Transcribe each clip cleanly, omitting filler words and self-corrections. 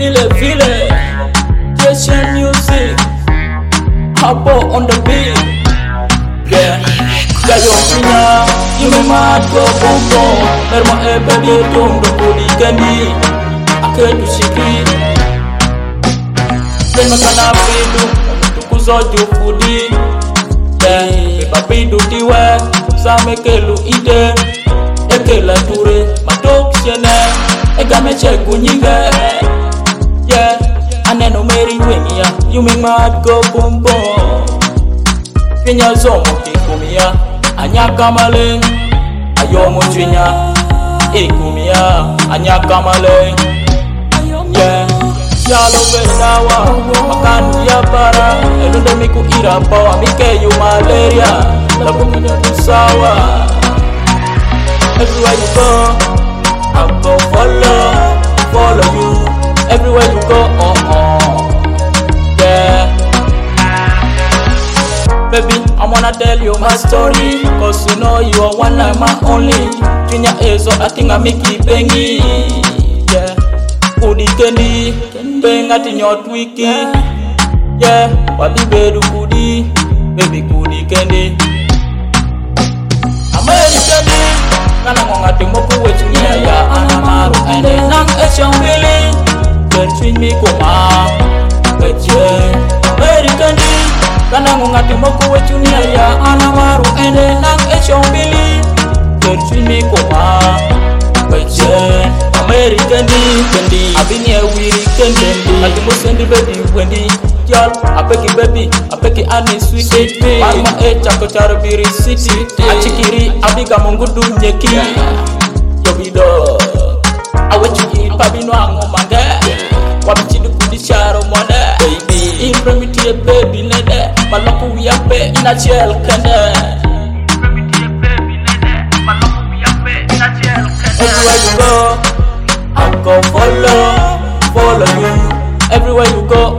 Feel it, Asian music, Hoppo on the beat. Yeah, Gayo Pina, you may mad go boom boom. Merma baby don't do body candy. I can't do shiki. Then my kana pidu, to kuzo jo foodie. Yeah, papi do tiwa, same kelu ide. Ekela ture, matok shene, egame cheku nyinga. Yeah, aneno meri wenia, you make my heart go boom boom. Kenya zomo kikumia, anyaka maleng, ayomo chinya, ikumia, anyaka maleng. Yeah, shalo benawa, makanu ya para, elunde miku irapawa, mike yu malaria, labu kunya tusawa. Everywhere you go, I'll go follow you. Everywhere you go, yeah. Baby, I wanna tell you my story, cause you know you are one and my only. Junior Ezo, I think I make it bengi. Yeah, Udi Kendi, bang at in your twiki. Yeah, Wabi Bedu Kudi, baby Kudi Kendi. American, kana ngati moku wetu ya anamaru ene nang echong bili. Between me koma, between American di, kana ngati moku wetu ya anamaru ene nang echong bili. Between me koma, between American di, kendi. Abini e wiri kendi, ati mo sendi baby wendi. Y'all, I beg you baby, I beg you honey sweet. Mama chako charabiri city. Achikiri, abiga mungudu nyeki. Yobido, awechuki pabino ango mange. Wabichidu kudisharo mwande. Baby, impremitie baby nede. Malaku wiyape ina chel kende. Everywhere you go, I'll go follow you. Everywhere you go,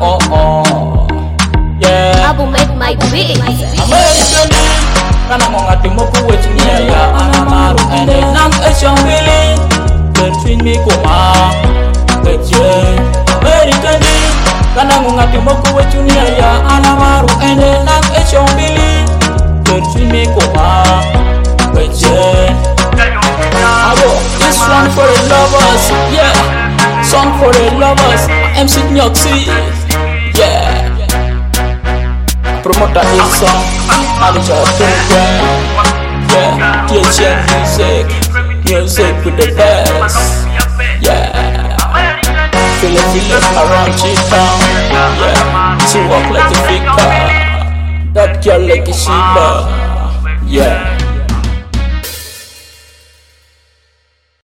yeah. I will make my beat. American, kana ngati moku wetu ya anamaru ene nang echong bili. Between me koma, between American, kana ngati moku wetu ya anamaru ene nang echong bili. Between me koma, between. This one for the lovers, yeah. Song for the lovers, MC Nyoxi, yeah. Promoter his song, manager program, yeah. THN music with the best, yeah. Feel it around G-Town, yeah. She walk like a figure, that girl like a Shiba, yeah.